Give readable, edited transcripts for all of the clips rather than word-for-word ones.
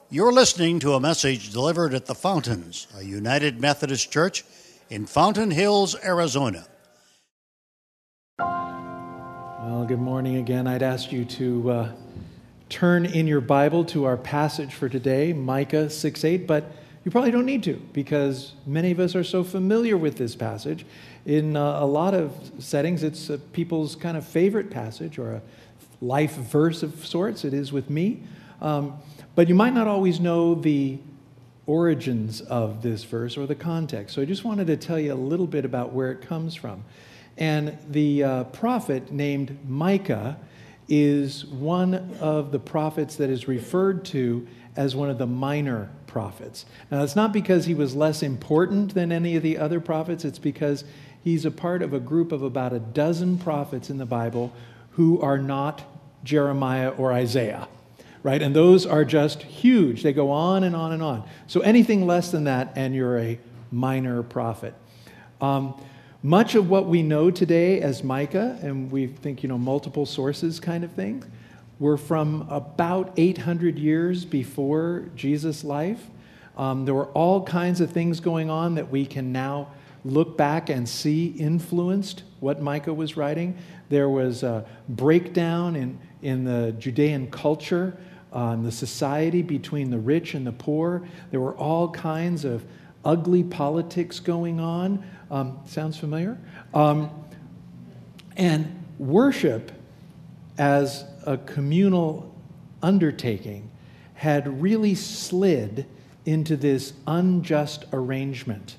You're listening to a message delivered at the Fountains, a United Methodist Church in Fountain Hills, Arizona. Well, good morning again. I'd ask you to turn in your Bible to our passage for today, Micah 6:8, but you probably don't need to because many of us are so familiar with this passage. In a lot of settings, it's people's kind of favorite passage or a life verse of sorts. It is with me. But you might not always know the origins of this verse or the context. So I just wanted to tell you a little bit about where it comes from. And the prophet named Micah is one of the prophets that is referred to as one of the minor prophets. Now, it's not because he was less important than any of the other prophets. It's because he's a part of a group of about a dozen prophets in the Bible who are not Jeremiah or Isaiah. Right? And those are just huge. They go on and on and on. So anything less than that, and you're a minor prophet. Much of what we know today as Micah, and we think, multiple sources kind of thing, were from about 800 years before Jesus' life. There were all kinds of things going on that we can now look back and see influenced what Micah was writing. There was a breakdown in the Judean culture, the society between the rich and the poor. There were all kinds of ugly politics going on. Sounds familiar? And worship as a communal undertaking had really slid into this unjust arrangement.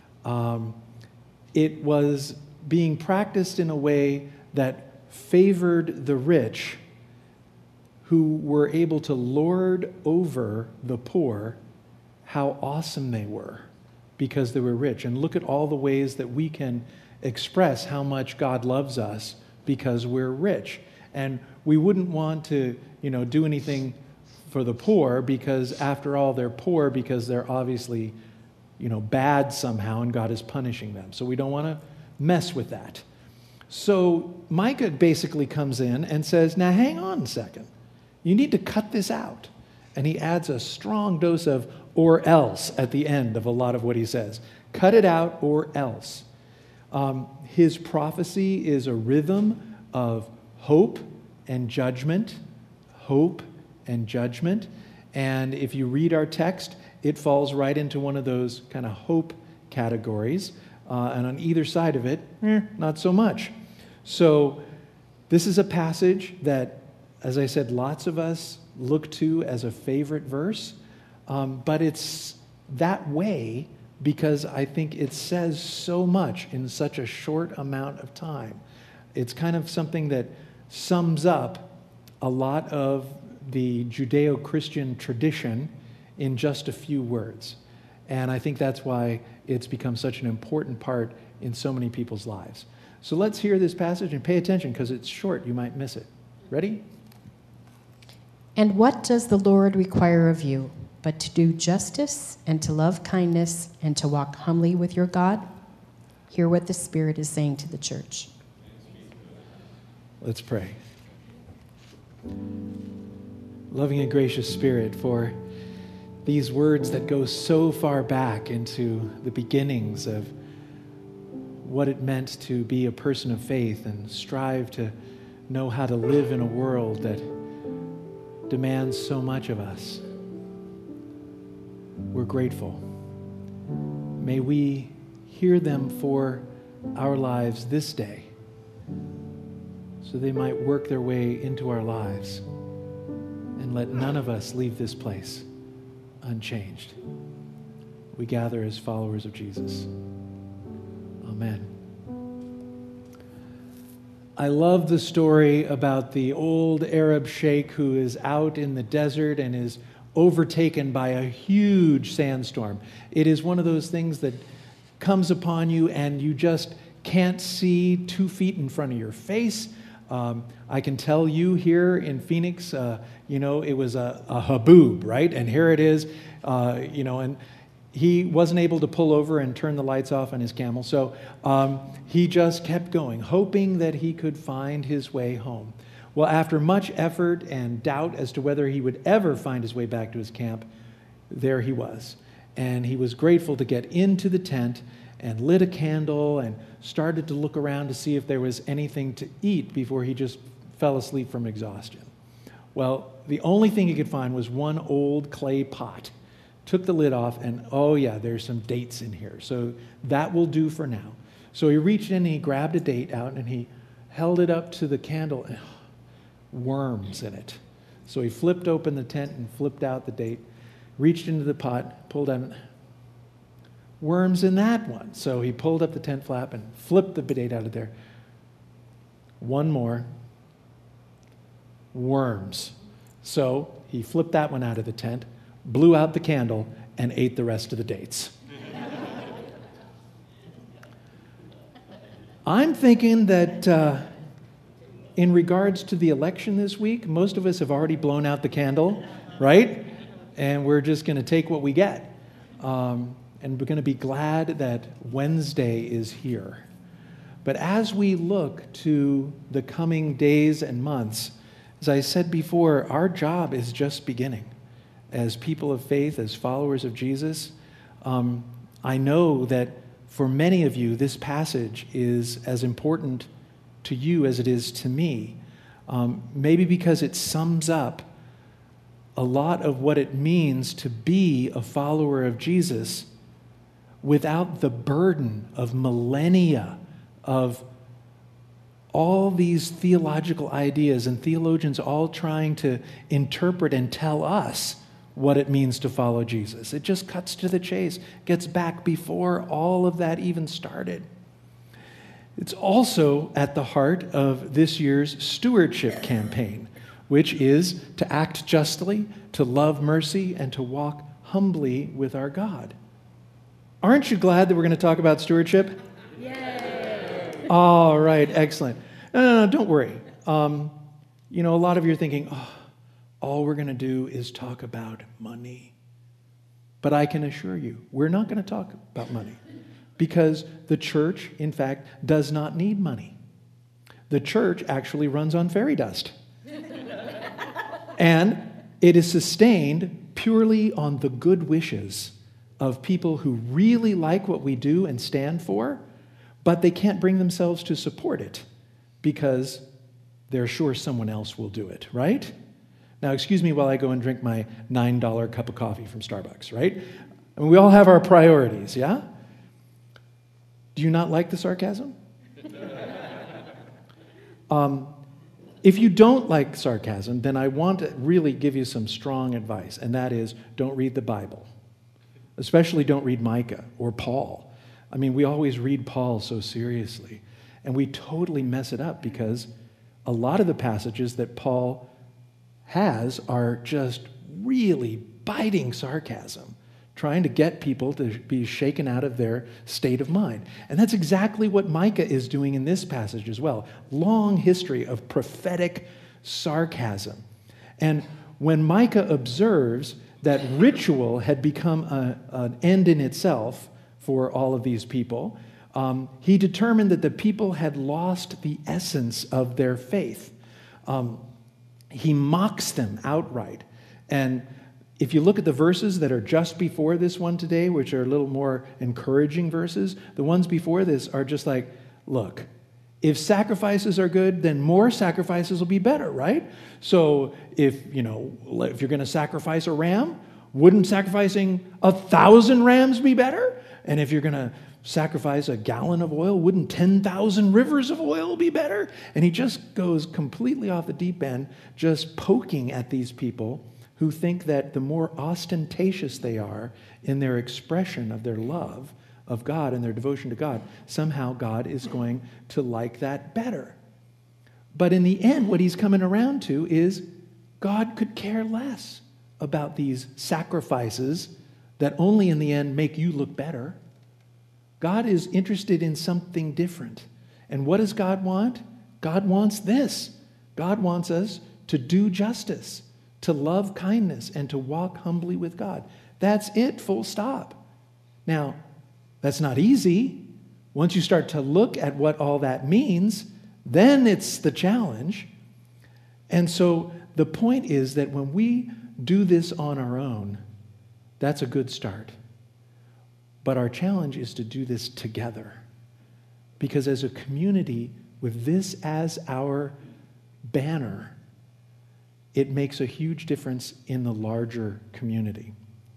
It was being practiced in a way that favored the rich, who were able to lord over the poor how awesome they were because they were rich. And look at all the ways that we can express how much God loves us because we're rich. And we wouldn't want to, do anything for the poor because, after all, they're poor because they're obviously, bad somehow and God is punishing them. So we don't want to mess with that. So Micah basically comes in and says, now hang on a second. You need to cut this out. And he adds a strong dose of or else at the end of a lot of what he says. Cut it out or else. His prophecy is a rhythm of hope and judgment. Hope and judgment. And if you read our text, it falls right into one of those kind of hope categories. And on either side of it, not so much. So this is a passage that, as I said, lots of us look to as a favorite verse, but it's that way because I think it says so much in such a short amount of time. It's kind of something that sums up a lot of the Judeo-Christian tradition in just a few words. And I think that's why it's become such an important part in so many people's lives. So let's hear this passage and pay attention because it's short. You might miss it. Ready? And what does the Lord require of you, but to do justice and to love kindness and to walk humbly with your God? Hear what the Spirit is saying to the church. Let's pray. Loving and gracious Spirit, for these words that go so far back into the beginnings of what it meant to be a person of faith and strive to know how to live in a world that demands so much of us. We're grateful. May we hear them for our lives this day so they might work their way into our lives and let none of us leave this place unchanged. We gather as followers of Jesus. Amen. I love the story about the old Arab sheikh who is out in the desert and is overtaken by a huge sandstorm. It is one of those things that comes upon you and you just can't see 2 feet in front of your face. I can tell you here in Phoenix, it was a haboob, right? And here it is, and he wasn't able to pull over and turn the lights off on his camel. So he just kept going, hoping that he could find his way home. Well, after much effort and doubt as to whether he would ever find his way back to his camp, there he was. And he was grateful to get into the tent and lit a candle and started to look around to see if there was anything to eat before he just fell asleep from exhaustion. Well, the only thing he could find was one old clay pot. Took the lid off, and oh yeah, there's some dates in here. So that will do for now. So he reached in and he grabbed a date out and he held it up to the candle, and worms in it. So he flipped open the tent and flipped out the date, reached into the pot, pulled out, worms in that one. So he pulled up the tent flap and flipped the date out of there. One more. Worms. So he flipped that one out of the tent, blew out the candle, and ate the rest of the dates. I'm thinking that in regards to the election this week, most of us have already blown out the candle, right? And we're just going to take what we get. And we're going to be glad that Wednesday is here. But as we look to the coming days and months, as I said before, our job is just beginning. As people of faith, as followers of Jesus, I know that for many of you, this passage is as important to you as it is to me. Maybe because it sums up a lot of what it means to be a follower of Jesus without the burden of millennia of all these theological ideas and theologians all trying to interpret and tell us what it means to follow Jesus. It just cuts to the chase, gets back before all of that even started. It's also at the heart of this year's stewardship campaign, which is to act justly, to love mercy, and to walk humbly with our God. Aren't you glad that we're going to talk about stewardship? Yay! All right, excellent. No, don't worry. A lot of you are thinking, all we're going to do is talk about money. But I can assure you, we're not going to talk about money because the church, in fact, does not need money. The church actually runs on fairy dust. And it is sustained purely on the good wishes of people who really like what we do and stand for, but they can't bring themselves to support it because they're sure someone else will do it, right? Now, excuse me while I go and drink my $9 cup of coffee from Starbucks, right? I mean, we all have our priorities, yeah? Do you not like the sarcasm? If you don't like sarcasm, then I want to really give you some strong advice, and that is don't read the Bible. Especially don't read Micah or Paul. I mean, we always read Paul so seriously, and we totally mess it up because a lot of the passages that Paul has are just really biting sarcasm, trying to get people to be shaken out of their state of mind. And that's exactly what Micah is doing in this passage as well. Long history of prophetic sarcasm. And when Micah observes that ritual had become an end in itself for all of these people, he determined that the people had lost the essence of their faith. He mocks them outright. And if you look at the verses that are just before this one today, which are a little more encouraging verses, the ones before this are just like, look, if sacrifices are good, then more sacrifices will be better, right? So if you're going to sacrifice a ram, wouldn't sacrificing 1,000 rams be better? And if you're going to sacrifice a gallon of oil, wouldn't 10,000 rivers of oil be better? And he just goes completely off the deep end, just poking at these people who think that the more ostentatious they are in their expression of their love of God and their devotion to God, somehow God is going to like that better. But in the end, what he's coming around to is God could care less about these sacrifices that only in the end make you look better. God is interested in something different. And what does God want? God wants this. God wants us to do justice, to love kindness, and to walk humbly with God. That's it, full stop. Now, that's not easy. Once you start to look at what all that means, then it's the challenge. And so the point is that when we do this on our own, that's a good start. But our challenge is to do this together. Because as a community, with this as our banner, it makes a huge difference in the larger community.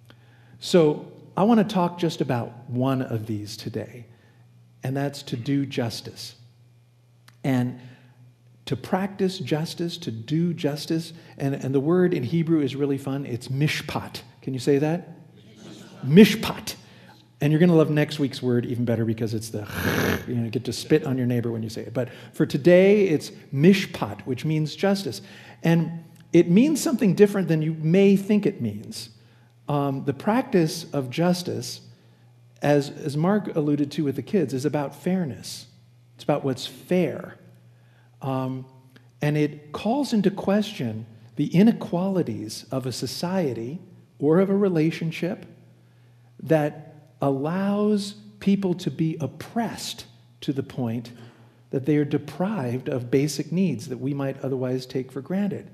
So I want to talk just about one of these today, and that's to do justice. And to practice justice, to do justice, and the word in Hebrew is really fun. It's mishpat. Can you say that? Mishpat. And you're going to love next week's word even better because it's you get to spit on your neighbor when you say it. But for today, it's mishpat, which means justice. And it means something different than you may think it means. The practice of justice, as Mark alluded to with the kids, is about fairness. It's about what's fair. And it calls into question the inequalities of a society or of a relationship that allows people to be oppressed to the point that they are deprived of basic needs that we might otherwise take for granted.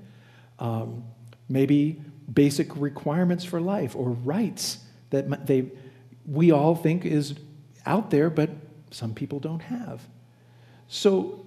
Maybe basic requirements for life or rights that we all think is out there, but some people don't have. So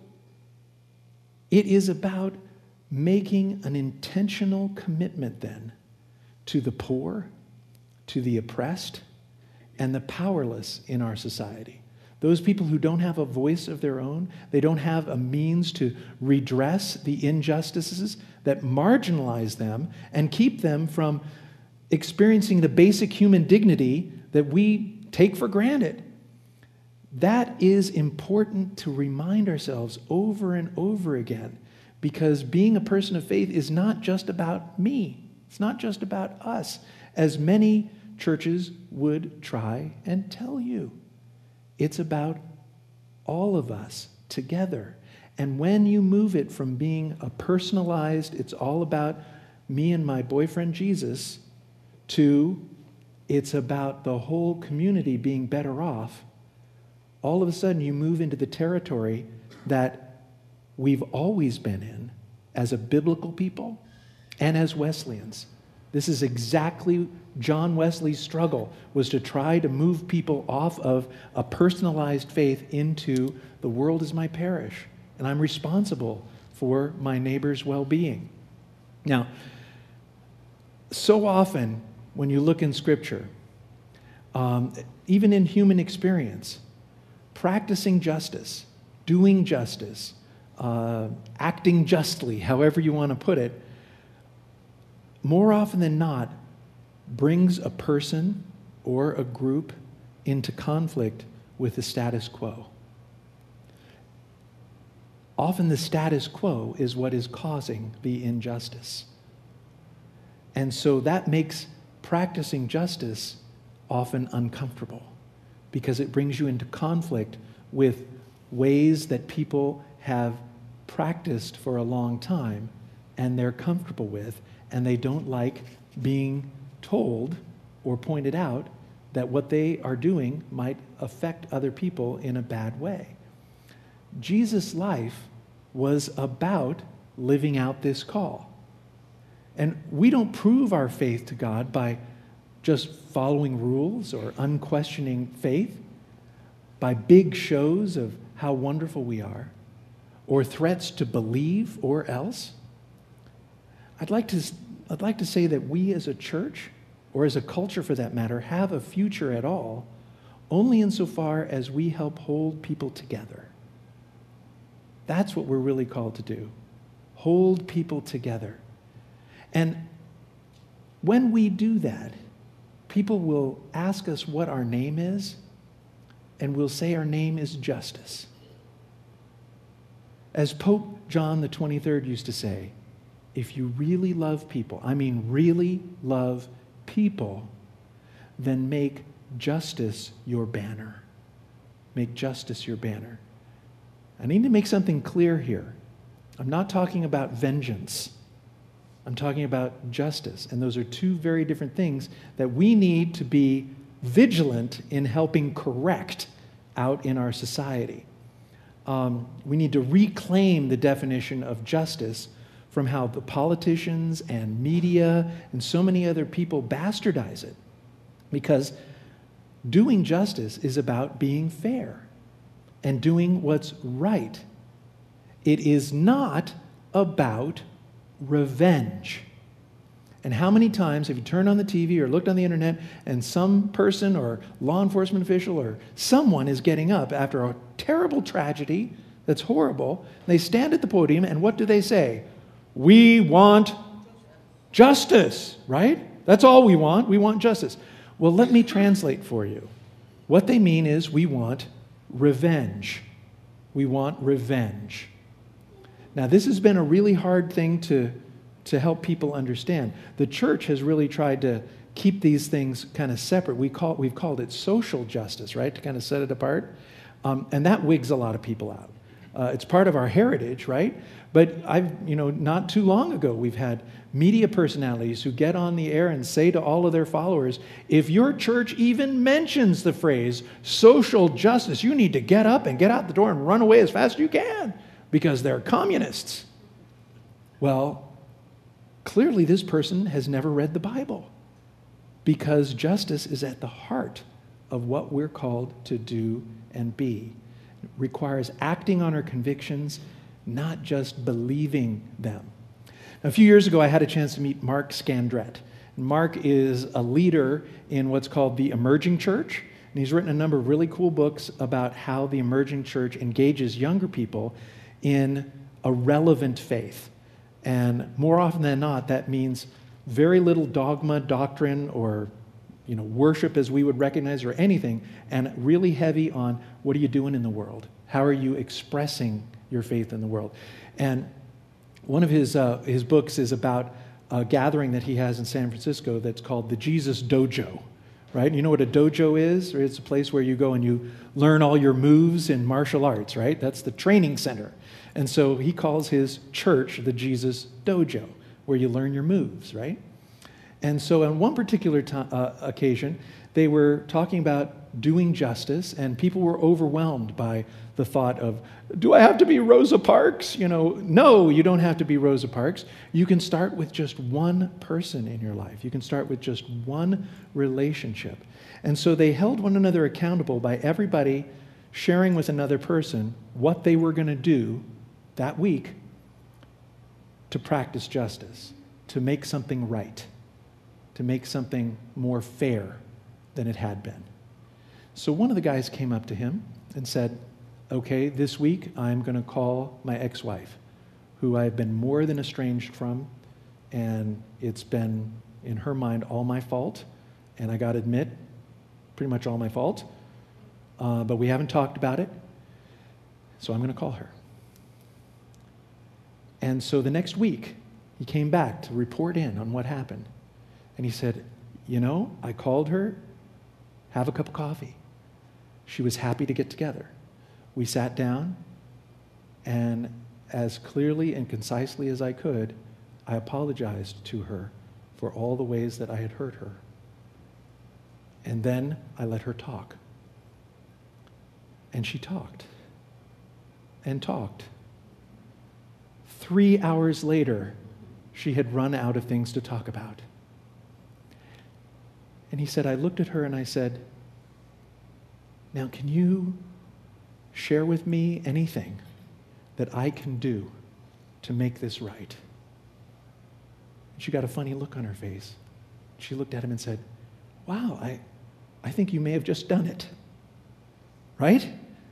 it is about making an intentional commitment then to the poor, to the oppressed, and the powerless in our society. Those people who don't have a voice of their own, they don't have a means to redress the injustices that marginalize them and keep them from experiencing the basic human dignity that we take for granted. That is important to remind ourselves over and over again, because being a person of faith is not just about me. It's not just about us, as many churches would try and tell you. It's about all of us together. And when you move it from being a personalized, it's all about me and my boyfriend Jesus, to it's about the whole community being better off, all of a sudden you move into the territory that we've always been in as a biblical people and as Wesleyans. This is exactly John Wesley's struggle, was to try to move people off of a personalized faith into the world is my parish, and I'm responsible for my neighbor's well-being. Now, so often when you look in Scripture, even in human experience, practicing justice, doing justice, acting justly, however you want to put it, more often than not, brings a person or a group into conflict with the status quo. Often the status quo is what is causing the injustice. And so that makes practicing justice often uncomfortable, because it brings you into conflict with ways that people have practiced for a long time and they're comfortable with, and they don't like being told or pointed out that what they are doing might affect other people in a bad way. Jesus' life was about living out this call. And we don't prove our faith to God by just following rules or unquestioning faith, by big shows of how wonderful we are, or threats to believe or else. I'd like to say that we as a church, or as a culture for that matter, have a future at all only insofar as we help hold people together. That's what we're really called to do. Hold people together. And when we do that, people will ask us what our name is, and we'll say our name is justice. As Pope John the 23rd used to say, if you really love people, I mean really love people, then make justice your banner. Make justice your banner. I need to make something clear here. I'm not talking about vengeance. I'm talking about justice. And those are two very different things that we need to be vigilant in helping correct out in our society. We need to reclaim the definition of justice from how the politicians and media and so many other people bastardize it. Because doing justice is about being fair and doing what's right. It is not about revenge. And how many times have you turned on the TV or looked on the internet and some person or law enforcement official or someone is getting up after a terrible tragedy that's horrible, and they stand at the podium and what do they say? We want justice, right? That's all we want. We want justice. Well, let me translate for you. What they mean is we want revenge. We want revenge. Now, this has been a really hard thing to help people understand. The church has really tried to keep these things kind of separate. We've called it social justice, right, to kind of set it apart. And that wigs a lot of people out. It's part of our heritage, right? But not too long ago, we've had media personalities who get on the air and say to all of their followers, if your church even mentions the phrase social justice, you need to get up and get out the door and run away as fast as you can because they're communists. Well, clearly this person has never read the Bible because justice is at the heart of what we're called to do and be. It requires acting on our convictions, not just believing them. A few years ago, I had a chance to meet Mark Scandrette. Mark is a leader in what's called the Emerging Church, and he's written a number of really cool books about how the Emerging Church engages younger people in a relevant faith. And more often than not, that means very little dogma, doctrine, or worship as we would recognize or anything, and really heavy on what are you doing in the world? How are you expressing your faith in the world? And one of his books is about a gathering that he has in San Francisco that's called the Jesus Dojo, right? You know what a dojo is? It's a place where you go and you learn all your moves in martial arts, right? That's the training center. And so he calls his church the Jesus Dojo, where you learn your moves, right? And so on one particular occasion, they were talking about doing justice, and people were overwhelmed by the thought of, do I have to be Rosa Parks? No, you don't have to be Rosa Parks. You can start with just one person in your life. You can start with just one relationship. And so they held one another accountable by everybody sharing with another person what they were going to do that week to practice justice, to make something right, to make something more fair than it had been. So one of the guys came up to him and said, okay, this week I'm going to call my ex-wife, who I've been more than estranged from, and it's been, in her mind, all my fault, and I got to admit, pretty much all my fault, but we haven't talked about it, so I'm going to call her. And so the next week, he came back to report in on what happened. And he said, I called her, have a cup of coffee. She was happy to get together. We sat down, and as clearly and concisely as I could, I apologized to her for all the ways that I had hurt her. And then I let her talk. And she talked and talked. 3 hours later, she had run out of things to talk about. And he said, I looked at her and I said, now can you share with me anything that I can do to make this right? And she got a funny look on her face. She looked at him and said, wow, I think you may have just done it. Right?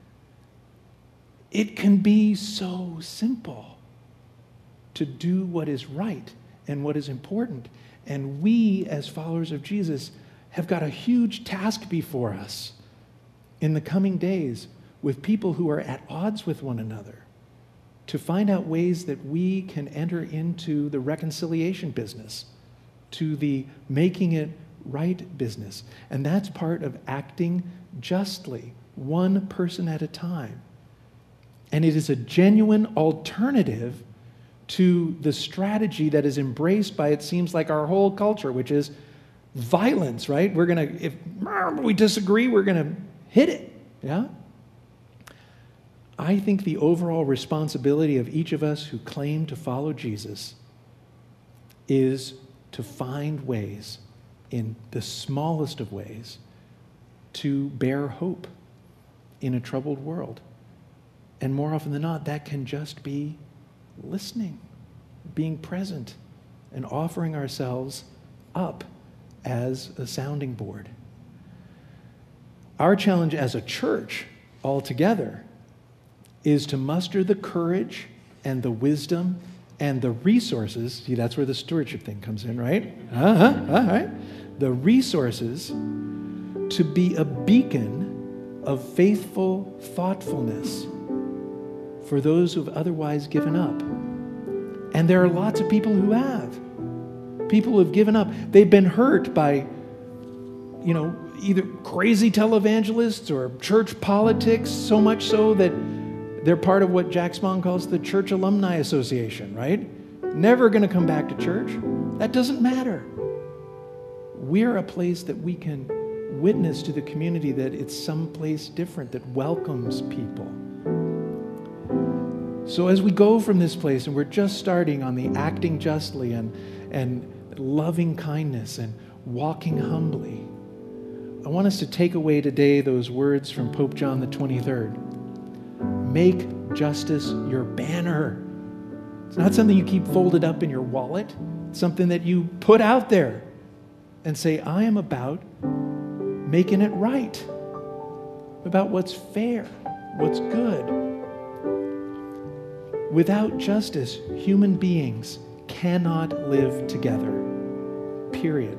It can be so simple to do what is right and what is important. And we, as followers of Jesus, have got a huge task before us in the coming days with people who are at odds with one another to find out ways that we can enter into the reconciliation business, to the making it right business. And that's part of acting justly, one person at a time. And it is a genuine alternative to the strategy that is embraced by, it seems like, our whole culture, which is violence, right? If we disagree, we're going to hit it, yeah? I think the overall responsibility of each of us who claim to follow Jesus is to find ways, in the smallest of ways, to bear hope in a troubled world. And more often than not, that can just be listening, being present, and offering ourselves up as a sounding board. Our challenge as a church altogether is to muster the courage and the wisdom and the resources. See, that's where the stewardship thing comes in, right? All right. The resources to be a beacon of faithful thoughtfulness for those who've otherwise given up. And there are lots of people who have. People who have given up. They've been hurt by, either crazy televangelists or church politics, so much so that they're part of what Jack Spong calls the Church Alumni Association, right? Never going to come back to church. That doesn't matter. We're a place that we can witness to the community that it's someplace different, that welcomes people. So as we go from this place, and we're just starting on the acting justly and loving kindness and walking humbly, I want us to take away today those words from Pope John the 23rd. Make justice your banner. It's not something you keep folded up in your wallet. It's something that you put out there and say, I am about making it right, about what's fair, what's good. Without justice, human beings cannot live together, period.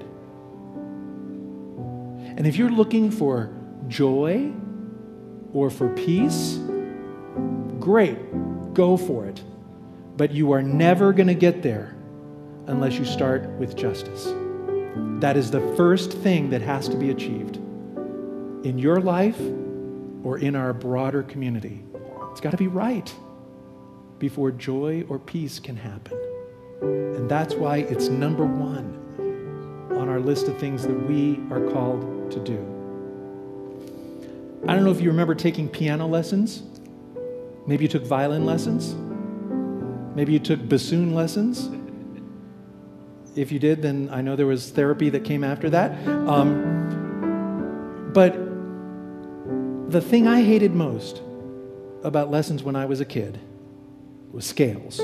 And if you're looking for joy or for peace, great, go for it. But you are never going to get there unless you start with justice. That is the first thing that has to be achieved in your life or in our broader community. It's got to be right before joy or peace can happen. And that's why it's number one on our list of things that we are called to do. I don't know if you remember taking piano lessons. Maybe you took violin lessons. Maybe you took bassoon lessons. If you did, then I know there was therapy that came after that. But the thing I hated most about lessons when I was a kid was scales.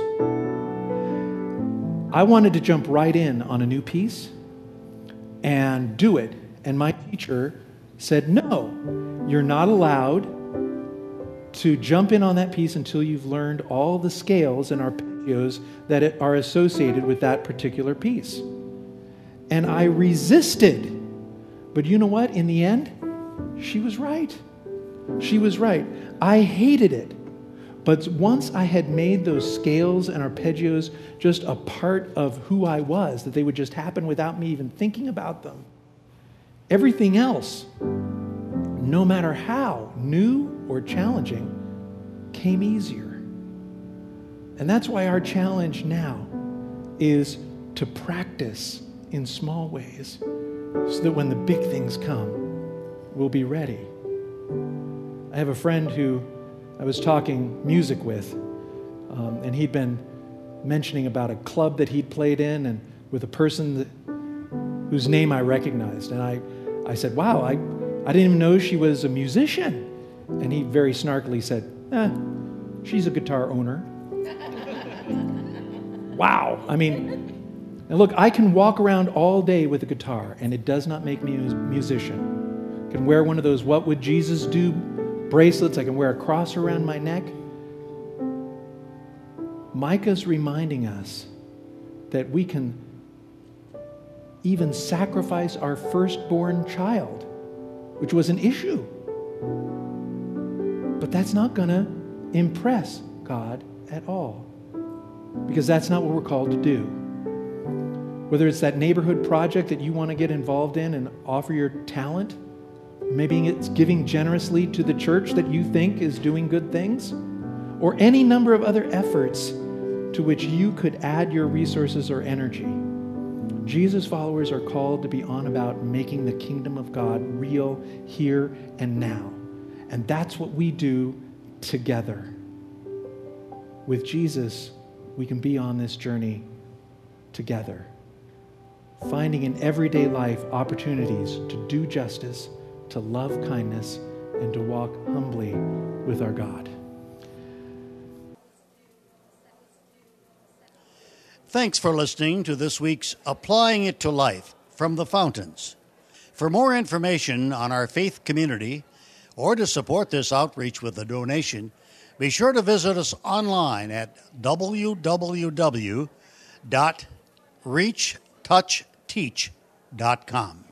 I wanted to jump right in on a new piece and do it. And my teacher said, no, you're not allowed to jump in on that piece until you've learned all the scales and arpeggios that are associated with that particular piece. And I resisted. But you know what? In the end, she was right. She was right. I hated it. But once I had made those scales and arpeggios just a part of who I was, that they would just happen without me even thinking about them, everything else, no matter how new or challenging, came easier. And that's why our challenge now is to practice in small ways so that when the big things come, we'll be ready. I have a friend who I was talking music with, and he'd been mentioning about a club that he'd played in and with a person whose name I recognized. And I said, wow, I didn't even know she was a musician. And he very snarkily said, she's a guitar owner. Wow. I mean, and look, I can walk around all day with a guitar, and it does not make me a musician. I can wear one of those "What Would Jesus Do" bracelets. I can wear a cross around my neck. Micah's reminding us that we can even sacrifice our firstborn child, which was an issue. But that's not going to impress God at all, because that's not what we're called to do. Whether it's that neighborhood project that you want to get involved in and offer your talent, maybe it's giving generously to the church that you think is doing good things, or any number of other efforts to which you could add your resources or energy. Jesus followers are called to be on about making the kingdom of God real here and now. And that's what we do together. With Jesus, we can be on this journey together, finding in everyday life opportunities to do justice, to love kindness, and to walk humbly with our God. Thanks for listening to this week's Applying It to Life from the Fountains. For more information on our faith community or to support this outreach with a donation, be sure to visit us online at www.reachtouchteach.com.